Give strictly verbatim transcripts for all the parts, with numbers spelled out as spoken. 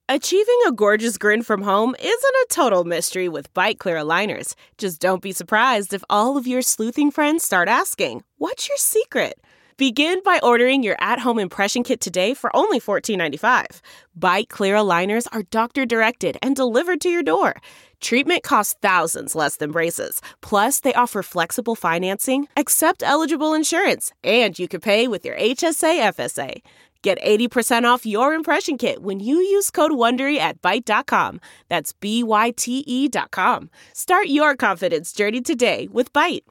Achieving a gorgeous grin from home isn't a total mystery with Byte Clear aligners. Just don't be surprised if all of your sleuthing friends start asking, "What's your secret?" Begin by ordering your at-home impression kit today for only fourteen ninety-five. Byte Clear aligners are doctor-directed and delivered to your door. Treatment costs thousands less than braces. Plus, they offer flexible financing, accept eligible insurance, and you can pay with your H S A F S A. Get eighty percent off your impression kit when you use code WONDERY at byte dot com. That's B Y T E dot com. Start your confidence journey today with Byte.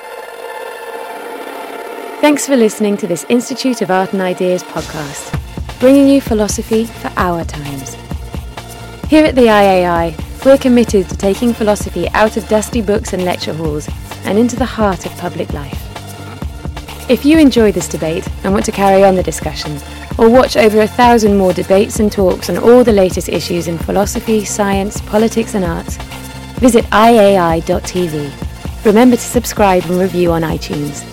Thanks for listening to this Institute of Art and Ideas podcast, bringing you philosophy for our times. Here at the I A I, we're committed to taking philosophy out of dusty books and lecture halls and into the heart of public life. If you enjoy this debate and want to carry on the discussion, or watch over a thousand more debates and talks on all the latest issues in philosophy, science, politics and arts, visit I A I dot T V. Remember to subscribe and review on iTunes.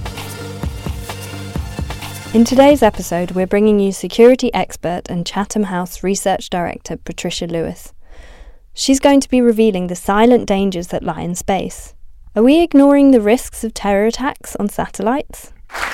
In today's episode, we're bringing you security expert and Chatham House Research Director Patricia Lewis. She's going to be revealing the silent dangers that lie in space. Are we ignoring the risks of terror attacks on satellites?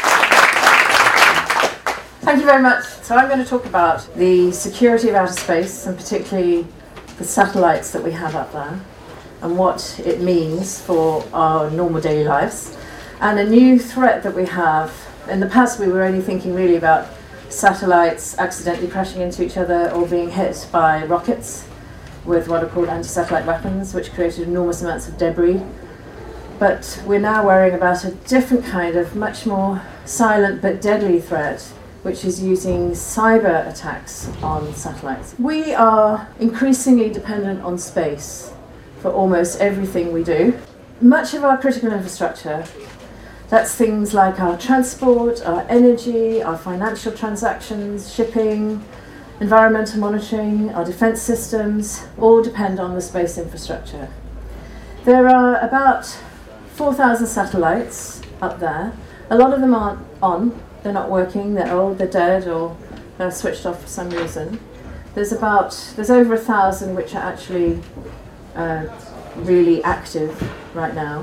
Thank you very much. So I'm going to talk about the security of outer space, and particularly the satellites that we have up there, and what it means for our normal daily lives, and a new threat that we have. In the past, we were only thinking really about satellites accidentally crashing into each other or being hit by rockets with what are called anti-satellite weapons, which created enormous amounts of debris. But we're now worrying about a different kind of, much more silent but deadly threat, which is using cyber attacks on satellites. We are increasingly dependent on space for almost everything we do. Much of our critical infrastructure, that's things like our transport, our energy, our financial transactions, shipping, environmental monitoring, our defense systems, all depend on the space infrastructure. There are about four thousand satellites up there. A lot of them aren't on, they're not working, they're old, they're dead, or they're switched off for some reason. There's about, there's over a thousand which are actually uh, really active right now.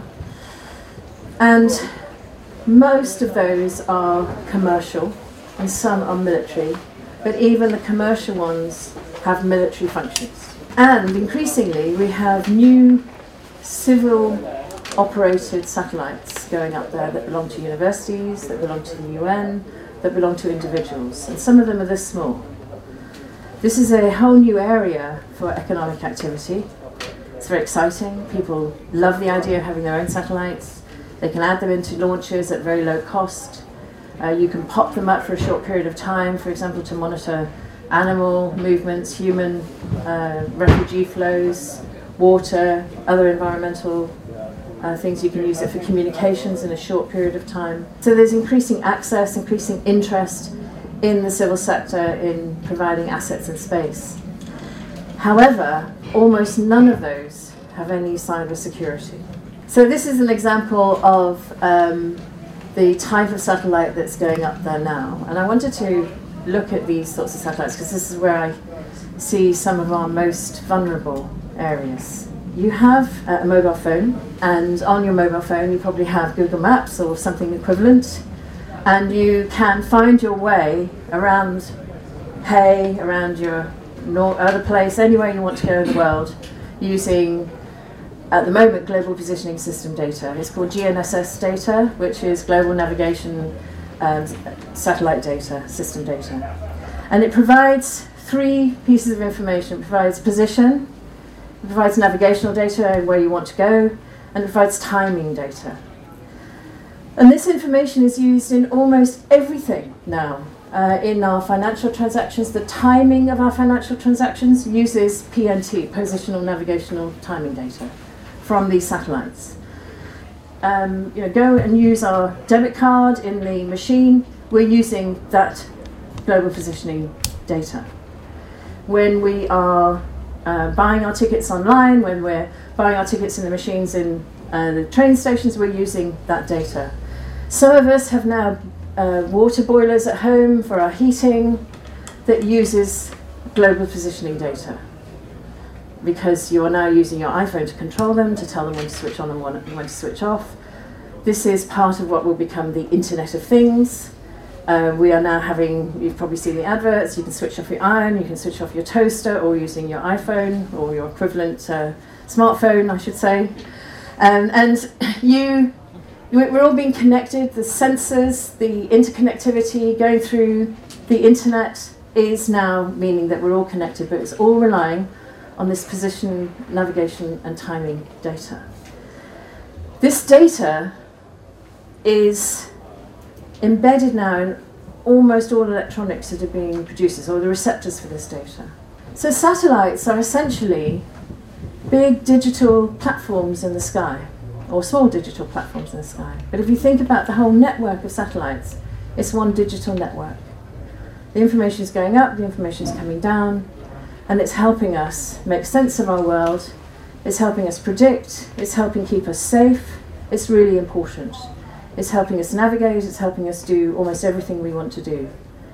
And most of those are commercial, and some are military, but even the commercial ones have military functions. And increasingly, we have new civil operated satellites going up there that belong to universities, that belong to the U N, that belong to individuals, and some of them are this small. This is a whole new area for economic activity. It's very exciting. People love the idea of having their own satellites. They can add them into launchers at very low cost. Uh, you can pop them up for a short period of time, for example, to monitor animal movements, human uh, refugee flows, water, other environmental uh, things. You can use it for communications in a short period of time. So there's increasing access, increasing interest in the civil sector in providing assets in space. However, almost none of those have any cyber security. So this is an example of um, the type of satellite that's going up there now. And I wanted to look at these sorts of satellites because this is where I see some of our most vulnerable areas. You have a mobile phone, and on your mobile phone you probably have Google Maps or something equivalent, and you can find your way around Hay, around your nor- other place, anywhere you want to go in the world, using, at the moment, Global Positioning System data. It's called G N S S data, which is Global Navigation um, Satellite Data, System data. And it provides three pieces of information. It provides position, it provides navigational data and where you want to go, and it provides timing data. And this information is used in almost everything now. Uh, in our financial transactions, the timing of our financial transactions uses P N T, positional navigational timing data, from these satellites. Um, you know, go and use our debit card in the machine. We're using that global positioning data. When we are uh, buying our tickets online, when we're buying our tickets in the machines in uh, the train stations, we're using that data. Some of us have now uh, water boilers at home for our heating that uses global positioning data, because you are now using your iPhone to control them, to tell them when to switch on and when to switch off. This is part of what will become the Internet of Things. Uh, we are now having, you've probably seen the adverts, you can switch off your iron, you can switch off your toaster, or using your iPhone, or your equivalent uh, smartphone, I should say. Um, and you, we're all being connected, the sensors, the interconnectivity going through the internet is now meaning that we're all connected, but it's all relying on this position, navigation, and timing data. This data is embedded now in almost all electronics that are being produced, or the receptors for this data. So satellites are essentially big digital platforms in the sky, or small digital platforms in the sky. But if you think about the whole network of satellites, it's one digital network. The information is going up, the information is coming down, and it's helping us make sense of our world, it's helping us predict, it's helping keep us safe. It's really important. It's helping us navigate, it's helping us do almost everything we want to do.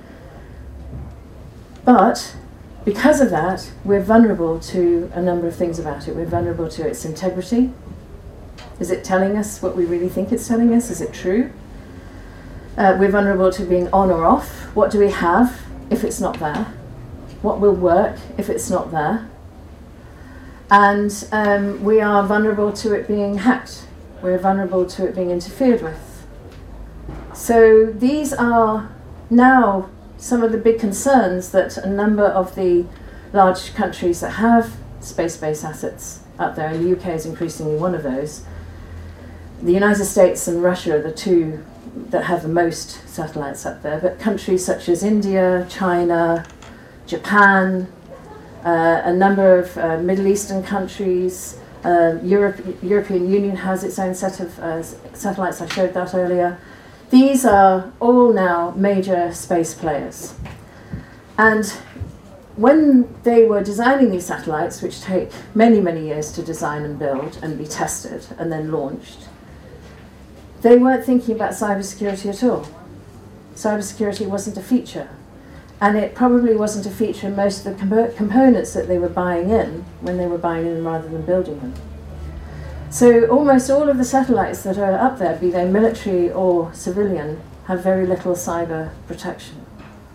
But because of that, we're vulnerable to a number of things about it. We're vulnerable to its integrity. Is it telling us what we really think it's telling us? Is it true? Uh, we're vulnerable to being on or off. What do we have if it's not there? What will work if it's not there? And um, we are vulnerable to it being hacked. We're vulnerable to it being interfered with. So these are now some of the big concerns that a number of the large countries that have space-based assets out there, and the U K is increasingly one of those. The United States and Russia are the two that have the most satellites up there, but countries such as India, China, Japan, uh, a number of uh, Middle Eastern countries, uh, Europe, European Union has its own set of uh, satellites, I showed that earlier. These are all now major space players. And when they were designing these satellites, which take many, many years to design and build and be tested and then launched, they weren't thinking about cybersecurity at all. Cybersecurity wasn't a feature. And it probably wasn't a feature in most of the comp- components that they were buying in when they were buying in rather than building them. So almost all of the satellites that are up there, be they military or civilian, have very little cyber protection.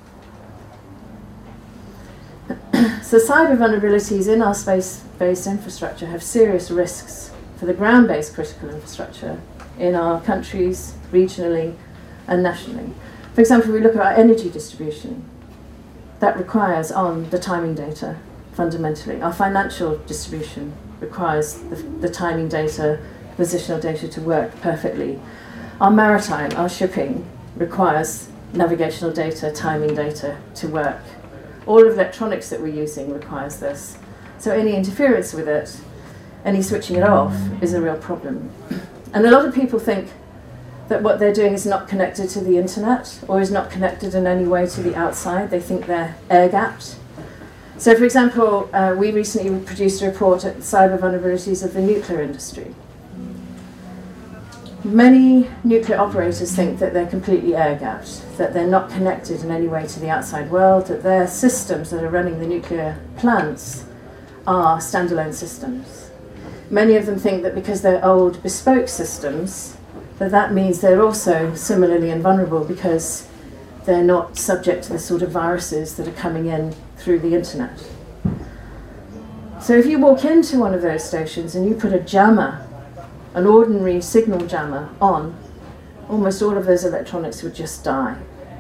So cyber vulnerabilities in our space-based infrastructure have serious risks for the ground-based critical infrastructure in our countries, regionally and nationally. For example, we look at our energy distribution. That requires on the timing data, fundamentally. Our financial distribution requires the, the timing data, positional data to work perfectly. Our maritime, our shipping, requires navigational data, timing data to work. All of the electronics that we're using requires this. So any interference with it, any switching it off, is a real problem. And a lot of people think that what they're doing is not connected to the internet or is not connected in any way to the outside. They think they're air-gapped. So, for example, uh, we recently produced a report at cyber vulnerabilities of the nuclear industry. Many nuclear operators think that they're completely air-gapped, that they're not connected in any way to the outside world, that their systems that are running the nuclear plants are standalone systems. Many of them think that because they're old, bespoke systems, that that means they're also similarly invulnerable because they're not subject to the sort of viruses that are coming in through the internet. So if you walk into one of those stations and you put a jammer, an ordinary signal jammer, on, almost all of those electronics would just die.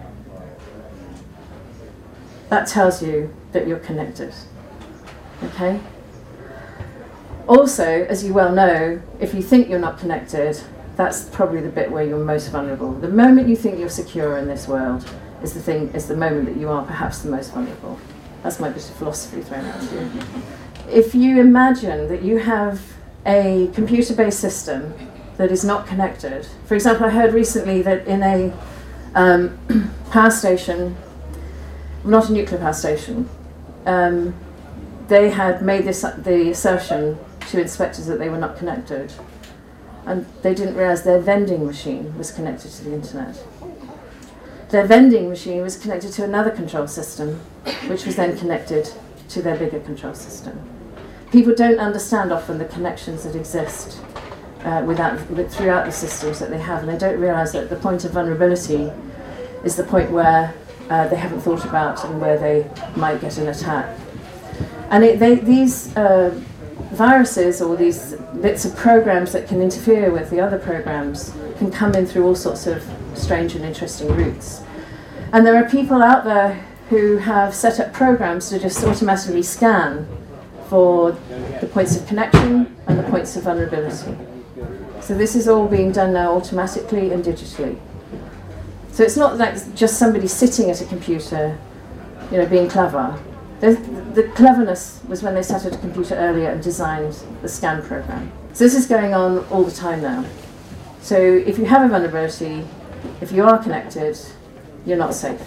That tells you that you're connected. Okay? Also, as you well know, if you think you're not connected, that's probably the bit where you're most vulnerable. The moment you think you're secure in this world is the thing, is the moment that you are perhaps the most vulnerable. That's my bit of philosophy thrown at you. If you imagine that you have a computer-based system that is not connected, for example, I heard recently that in a um, power station, not a nuclear power station, um, they had made this the assertion to inspectors that they were not connected. And they didn't realize their vending machine was connected to the internet. their vending machine was connected to another control system, which was then connected to their bigger control system. People don't understand often the connections that exist uh, without, with, throughout the systems that they have, and they don't realise that the point of vulnerability is the point where uh, they haven't thought about and where they might get an attack. And it, they, these uh, viruses or these bits of programs that can interfere with the other programs can come in through all sorts of strange and interesting routes. And there are people out there who have set up programs to just automatically scan for the points of connection and the points of vulnerability. So this is all being done now automatically and digitally. So it's not like just somebody sitting at a computer, you know, being clever. The, the cleverness was when they sat at a computer earlier and designed the scan program. So this is going on all the time now. So if you have a vulnerability, if you are connected, you're not safe.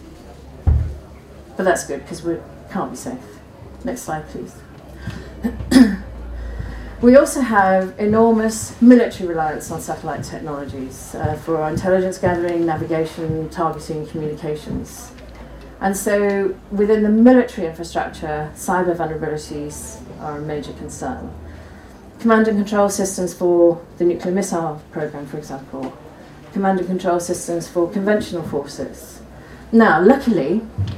But that's good, because we can't be safe. Next slide, please. We also have enormous military reliance on satellite technologies uh, for our intelligence gathering, navigation, targeting, communications. And so within the military infrastructure, cyber vulnerabilities are a major concern. Command and control systems for the nuclear missile program, for example. Command and control systems for conventional forces. Now, luckily,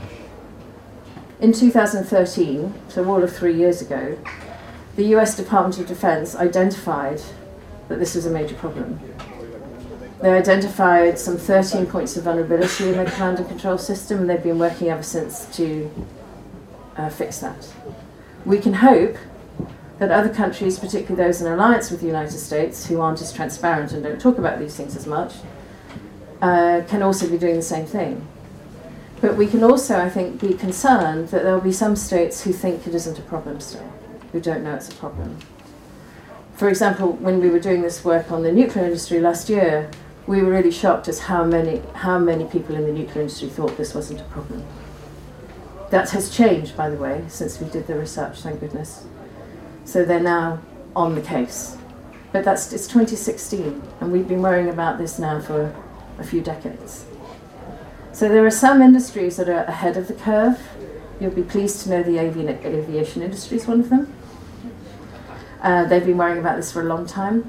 in two thousand thirteen, so all of three years ago, the U S Department of Defense identified that this was a major problem. They identified some thirteen points of vulnerability in their command and control system, and they've been working ever since to uh, fix that. We can hope that other countries, particularly those in alliance with the United States, who aren't as transparent and don't talk about these things as much, uh, can also be doing the same thing. But we can also, I think, be concerned that there will be some states who think it isn't a problem still, who don't know it's a problem. For example, when we were doing this work on the nuclear industry last year, we were really shocked as how many, how many people in the nuclear industry thought this wasn't a problem. That has changed, by the way, since we did the research, thank goodness. So they're now on the case. But that's it's twenty sixteen, and we've been worrying about this now for a few decades. So there are some industries that are ahead of the curve. You'll be pleased to know the avi- aviation industry is one of them. Uh, they've been worrying about this for a long time.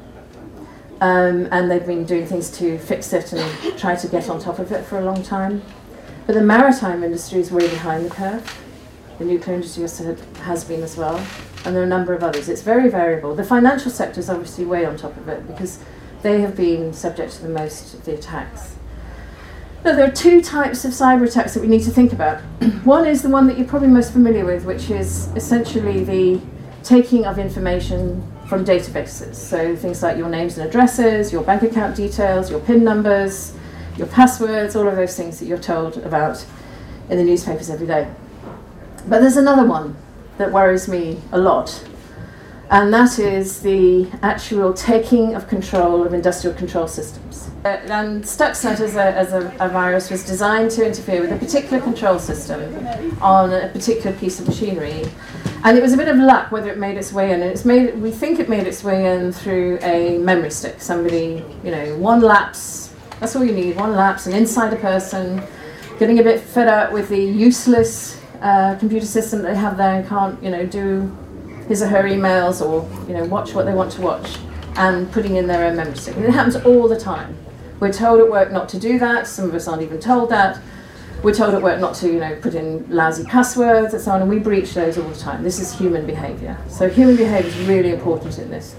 Um, and they've been doing things to fix it and try to get on top of it for a long time. But the maritime industry is way behind the curve. The nuclear industry also has been as well. And there are a number of others. It's very variable. The financial sector is obviously way on top of it because they have been subject to the most of the attacks. Now, there are two types of cyber attacks that we need to think about. One is the one that you're probably most familiar with, which is essentially the taking of information from databases. So things like your names and addresses, your bank account details, your PIN numbers, your passwords, all of those things that you're told about in the newspapers every day. But there's another one that worries me a lot, and that is the actual taking of control of industrial control systems. Uh, and Stuxnet as, a, as a, a virus was designed to interfere with a particular control system on a particular piece of machinery. And it was a bit of luck whether it made its way in. And it's made, we think it made its way in through a memory stick. Somebody, you know, one lapse, that's all you need, one lapse, an insider person, getting a bit fed up with the useless uh, computer system that they have there and can't, you know, do his or her emails or, you know, watch what they want to watch, and putting in their own memory stick. And it happens all the time. We're told at work not to do that. Some of us aren't even told that. We're told at work not to, you know, put in lousy passwords and so on, and we breach those all the time. This is human behaviour. So human behaviour is really important in this.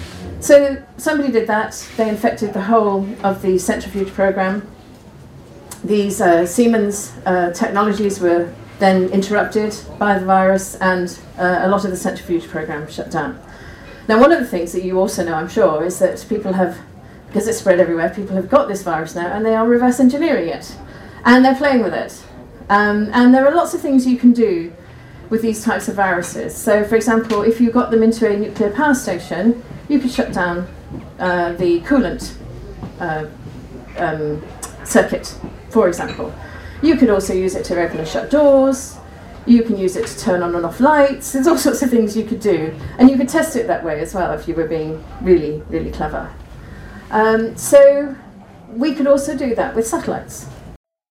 So somebody did that. They infected the whole of the centrifuge program. These uh, Siemens uh, technologies were then interrupted by the virus, and uh, a lot of the centrifuge program shut down. Now, one of the things that you also know, I'm sure, is that people have, because it's spread everywhere, people have got this virus now and they are reverse engineering it. And they're playing with it. Um, and there are lots of things you can do with these types of viruses. So, for example, if you got them into a nuclear power station, you could shut down uh, the coolant uh, um, circuit, for example. You could also use it to open and shut doors. You can use it to turn on and off lights. There's all sorts of things you could do. And you could test it that way as well if you were being really, really clever. Um, so we could also do that with satellites.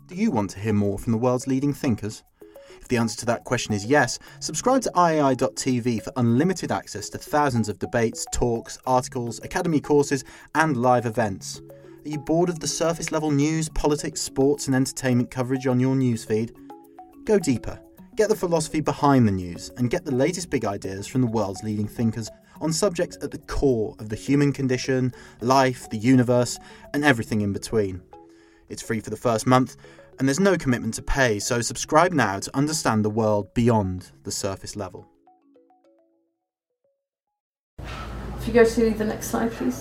Do you want to hear more from the world's leading thinkers? If the answer to that question is yes, subscribe to I A I dot T V for unlimited access to thousands of debates, talks, articles, academy courses and live events. Are you bored of the surface level news, politics, sports and entertainment coverage on your newsfeed? Go deeper, get the philosophy behind the news and get the latest big ideas from the world's leading thinkers on subjects at the core of the human condition, life, the universe and everything in between. It's free for the first month and there's no commitment to pay, so subscribe now to understand the world beyond the surface level. If you go to the next slide, please.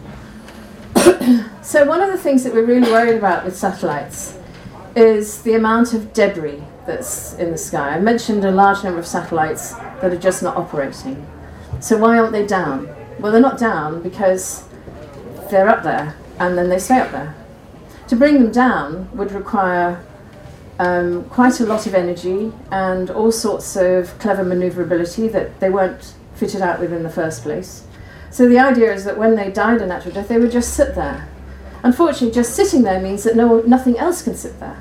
So one of the things that we're really worried about with satellites is the amount of debris that's in the sky. I mentioned a large number of satellites that are just not operating. So why aren't they down? Well, they're not down because they're up there and then they stay up there. To bring them down would require um, quite a lot of energy and all sorts of clever manoeuvrability that they weren't fitted out with in the first place. So the idea is that when they died a natural death, they would just sit there. Unfortunately, just sitting there means that no, nothing else can sit there.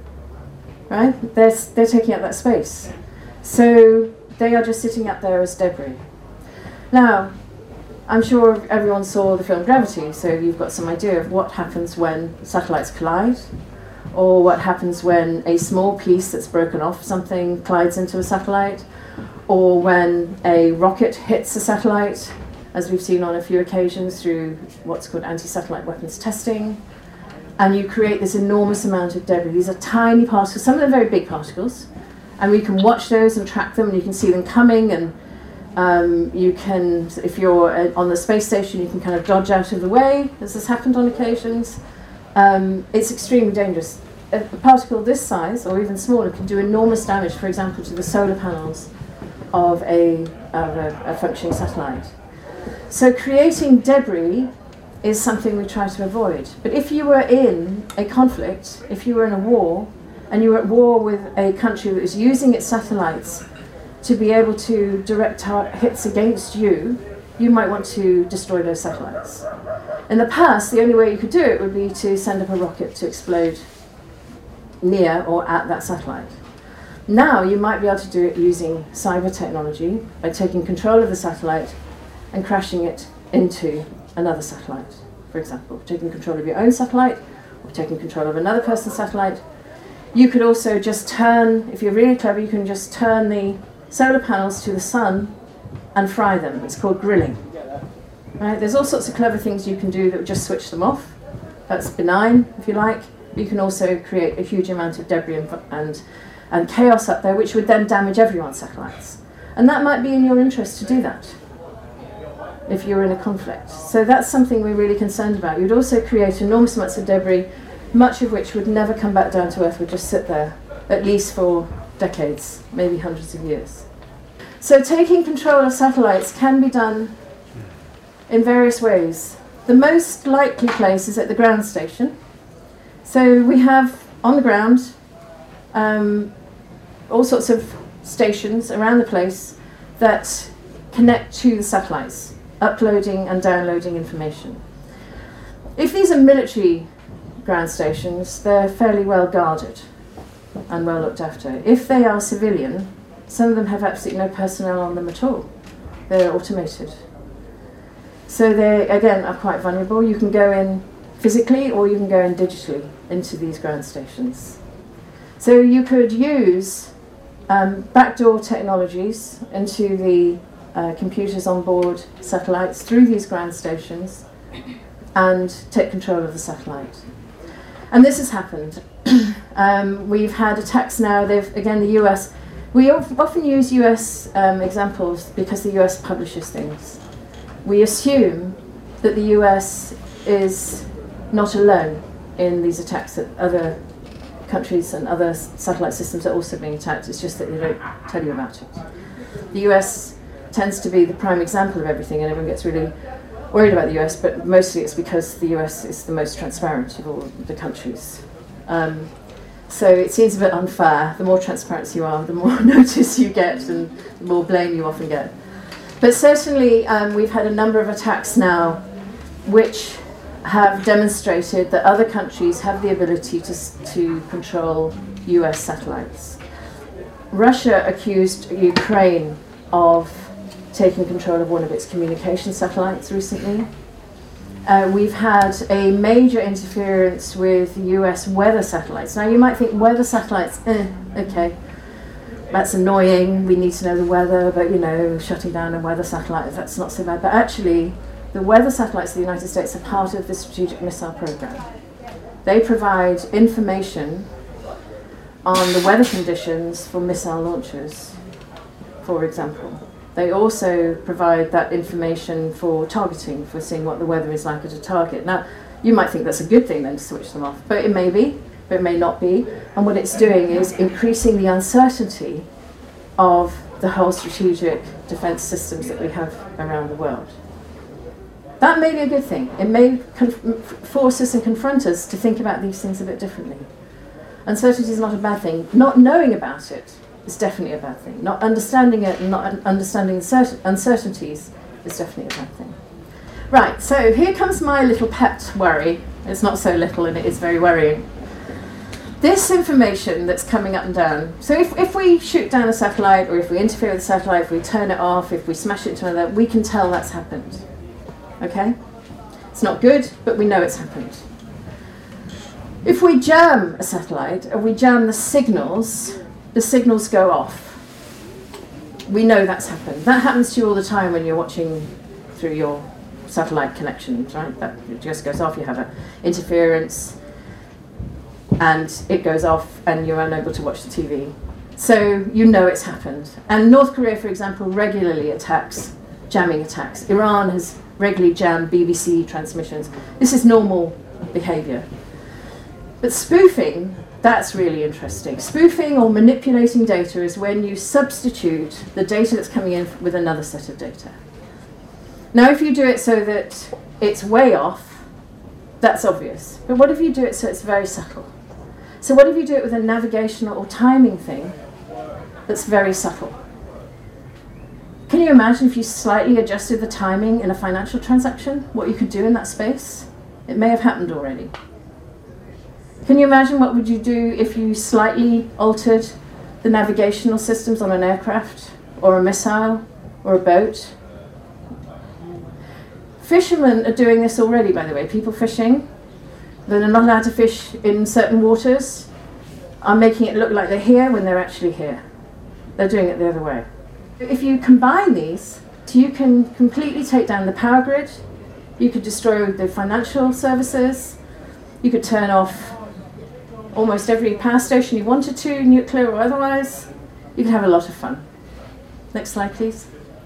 Right? They're, they're taking up that space. So they are just sitting up there as debris. Now, I'm sure everyone saw the film Gravity, so you've got some idea of what happens when satellites collide, or what happens when a small piece that's broken off something collides into a satellite, or when a rocket hits a satellite, as we've seen on a few occasions through what's called anti-satellite weapons testing, and you create this enormous amount of debris. These are tiny particles, some of them very big particles, and we can watch those and track them, and you can see them coming, and Um, you can, if you're uh, on the space station, you can kind of dodge out of the way, as has happened on occasions. Um, it's extremely dangerous. A, a particle this size, or even smaller, can do enormous damage, for example, to the solar panels of a, of a, a functioning satellite. So creating debris is something we try to avoid. But if you were in a conflict, if you were in a war, and you were at war with a country that was using its satellites to be able to direct hits against you, you might want to destroy those satellites. In the past, the only way you could do it would be to send up a rocket to explode near or at that satellite. Now you might be able to do it using cyber technology by taking control of the satellite and crashing it into another satellite. For example, taking control of your own satellite or taking control of another person's satellite. You could also just turn, if you're really clever, you can just turn the solar panels to the sun and fry them. It's called grilling. Right? There's all sorts of clever things you can do that would just switch them off. That's benign, if you like. But you can also create a huge amount of debris and, and, and chaos up there, which would then damage everyone's satellites. And that might be in your interest to do that if you're in a conflict. So that's something we're really concerned about. You'd also create enormous amounts of debris, much of which would never come back down to Earth, would just sit there, at least for decades, maybe hundreds of years. So taking control of satellites can be done in various ways. The most likely place is at the ground station. So we have on the ground um, all sorts of stations around the place that connect to the satellites, uploading and downloading information. If these are military ground stations, they're fairly well guarded and well looked after. If they are civilian, some of them have absolutely no personnel on them at all. They're automated. So they, again, are quite vulnerable. You can go in physically or you can go in digitally into these ground stations. So you could use um, backdoor technologies into the uh, computers on board satellites through these ground stations and take control of the satellite. And this has happened. um, we've had attacks now. They've, again, the U S, we often use U S um, examples because the U S publishes things. We assume that the U S is not alone in these attacks, that other countries and other satellite systems are also being attacked. It's just that they don't tell you about it. The U S tends to be the prime example of everything, and everyone gets really worried about the U S, but mostly it's because the U S is the most transparent of all the countries. Um, so it seems a bit unfair. The more transparent you are, the more notice you get and the more blame you often get. But certainly um, we've had a number of attacks now which have demonstrated that other countries have the ability to, to control U S satellites. Russia accused Ukraine of taking control of one of its communication satellites recently. Uh, we've had a major interference with U S weather satellites. Now you might think weather satellites, eh, okay, that's annoying, we need to know the weather, but you know, shutting down a weather satellite, that's not so bad. But actually, the weather satellites of the United States are part of the Strategic Missile Program. They provide information on the weather conditions for missile launchers, for example. They also provide that information for targeting, for seeing what the weather is like at a target. Now, you might think that's a good thing then to switch them off, but it may be, but it may not be. And what it's doing is increasing the uncertainty of the whole strategic defense systems that we have around the world. That may be a good thing. It may conf- force us and confront us to think about these things a bit differently. Uncertainty is not a bad thing. Not knowing about it is definitely a bad thing. Not understanding it and not un- understanding certain uncertainties is definitely a bad thing. Right, so here comes my little pet worry. It's not so little and it is very worrying. This information that's coming up and down, so if, if we shoot down a satellite or if we interfere with a satellite, if we turn it off, if we smash it to another, we can tell that's happened. Okay? It's not good, but we know it's happened. If we jam a satellite or we jam the signals, the signals go off. We know that's happened. That happens to you all the time when you're watching through your satellite connections, right? That it just goes off, you have an interference, and it goes off and you're unable to watch the T V. So you know it's happened. And North Korea, for example, regularly attacks, jamming attacks. Iran has regularly jammed B B C transmissions. This is normal behavior. But spoofing, that's really interesting. Spoofing or manipulating data is when you substitute the data that's coming in with another set of data. Now, if you do it so that it's way off, that's obvious. But what if you do it so it's very subtle? So what if you do it with a navigational or timing thing that's very subtle? Can you imagine if you slightly adjusted the timing in a financial transaction, what you could do in that space? It may have happened already. Can you imagine what would you do if you slightly altered the navigational systems on an aircraft or a missile or a boat? Fishermen are doing this already, by the way. People fishing that are not allowed to fish in certain waters are making it look like they're here when they're actually here. They're doing it the other way. If you combine these, you can completely take down the power grid, you could destroy the financial services, you could turn off almost every power station you wanted to, nuclear or otherwise. You could have a lot of fun. Next slide, please.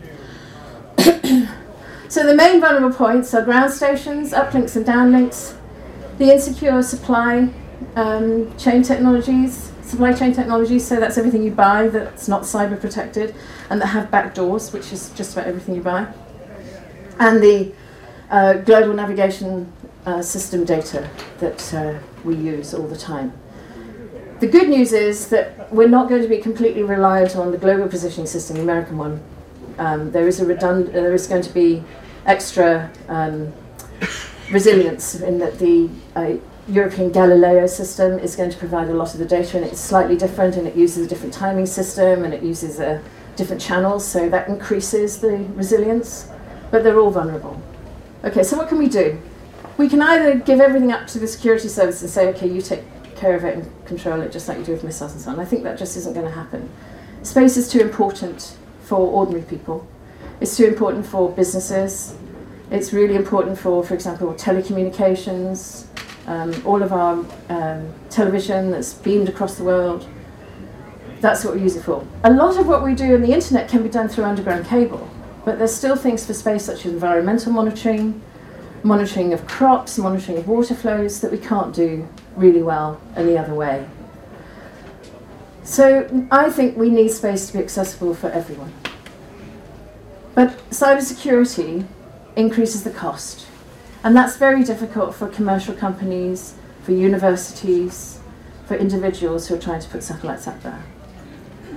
So the main vulnerable points are ground stations, uplinks and downlinks, the insecure supply um, chain technologies, supply chain technologies, so that's everything you buy that's not cyber protected and that have back doors, which is just about everything you buy, and the uh, global navigation uh, system data that uh, we use all the time. The good news is that we're not going to be completely reliant on the global positioning system, the American one. Um, there is a redund- there is going to be extra um, resilience in that the uh, European Galileo system is going to provide a lot of the data, and it's slightly different, and it uses a different timing system, and it uses uh, different channels, so that increases the resilience, but they're all vulnerable. Okay, so what can we do? We can either give everything up to the security service and say, okay, you take care of it and control it just like you do with missiles and so on. I think that just isn't going to happen. Space is too important for ordinary people. It's too important for businesses. It's really important for, for example, telecommunications, um, all of our um, television that's beamed across the world. That's what we use it for. A lot of what we do on the internet can be done through underground cable, but there's still things for space such as environmental monitoring, monitoring of crops, monitoring of water flows that we can't do really well any other way. So I think we need space to be accessible for everyone. But cybersecurity increases the cost, and that's very difficult for commercial companies, for universities, for individuals who are trying to put satellites up there.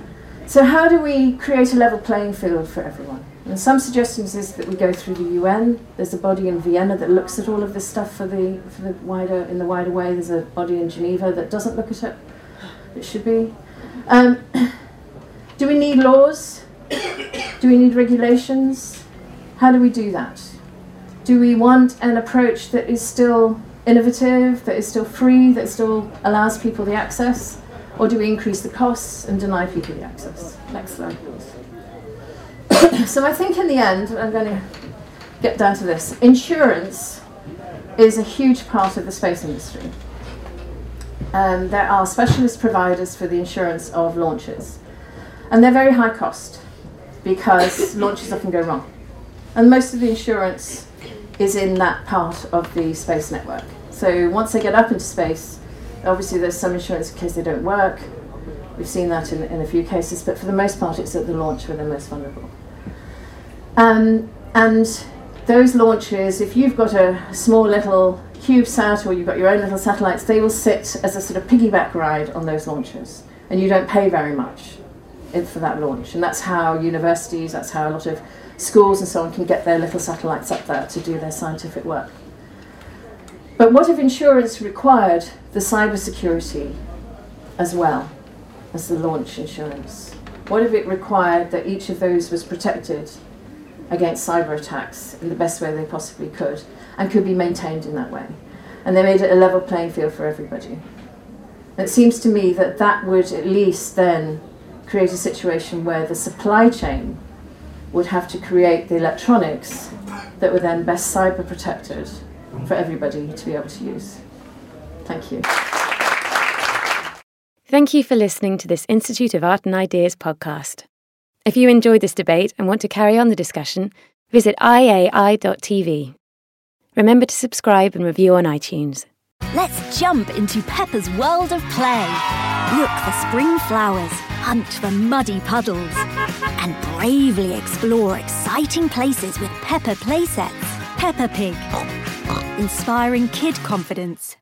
So how do we create a level playing field for everyone? And some suggestions is that we go through the U N. There's a body in Vienna that looks at all of this stuff for the for the wider in the wider way. There's a body in Geneva that doesn't look at it. It should be. Um, do we need laws? Do we need regulations? How do we do that? Do we want an approach that is still innovative, that is still free, that still allows people the access? Or do we increase the costs and deny people the access? Next slide, please. So I think in the end, I'm going to get down to this. Insurance is a huge part of the space industry. Um, there are specialist providers for the insurance of launches. And they're very high cost because launches often go wrong. And most of the insurance is in that part of the space network. So once they get up into space, obviously there's some insurance in case they don't work. We've seen that in, in a few cases, but for the most part it's at the launch where they're most vulnerable. Um, and those launches, if you've got a small little CubeSat or you've got your own little satellites, they will sit as a sort of piggyback ride on those launches. And you don't pay very much for that launch. And that's how universities, that's how a lot of schools and so on can get their little satellites up there to do their scientific work. But what if insurance required the cybersecurity as well as the launch insurance? What if it required that each of those was protected against cyber attacks in the best way they possibly could and could be maintained in that way? And they made it a level playing field for everybody. And it seems to me that that would at least then create a situation where the supply chain would have to create the electronics that were then best cyber protected for everybody to be able to use. Thank you. Thank you for listening to this Institute of Art and Ideas podcast. If you enjoyed this debate and want to carry on the discussion, visit I A I dot T V. Remember to subscribe and review on iTunes. Let's jump into Peppa's world of play. Look for spring flowers, hunt for muddy puddles, and bravely explore exciting places with Peppa playsets. Peppa Pig, inspiring kid confidence.